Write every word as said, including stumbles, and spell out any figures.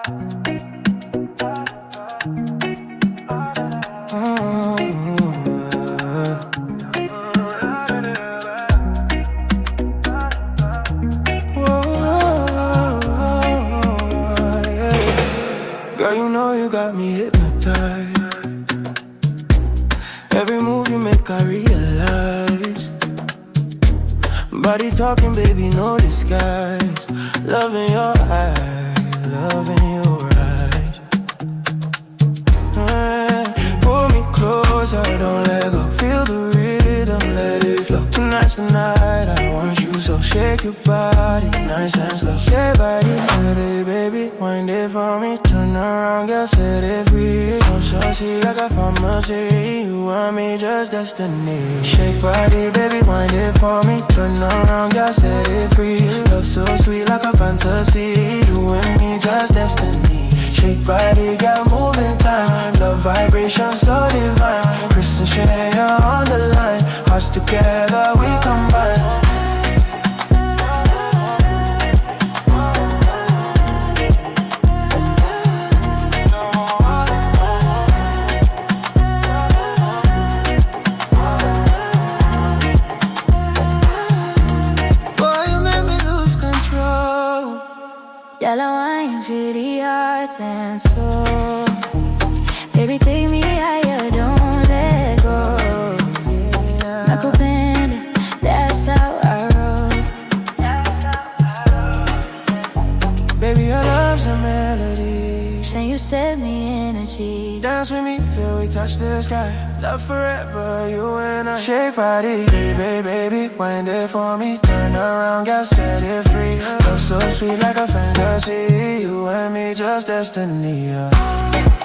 Girl, you know you got me hypnotized. Every move you make, I realize. Body talking, baby, no disguise. Loving your eyes, loving your eyes. Mm, pull me closer, don't let go. Feel the rhythm, let it flow. Tonight's the night, I want you so. Shake your body, nice and slow. Shake body, let it, baby. Wind it for me, turn around, girl, set it free. Don't show, see, like a pharmacy. You and me, just destiny. Shake body, baby, wind it for me. Turn around, girl, set it free. Love so sweet, like a fantasy. You and me, just destiny. Shake body, girl, moving time. Love vibration so divine. Chris and Shay are on the line. Hearts together, we combine. Girl, I want you for the heart and soul. Baby, take me higher, don't let go. Nakupenda, that's how I roll. Baby, your love's a melody. Saying you set me energy. Dance with me till we touch the sky. Love forever, you and I. Shake body, baby, baby, wind it for me. Turn around, girl, set it free. Love so sweet like a fantasy. You and me, just destiny, yeah.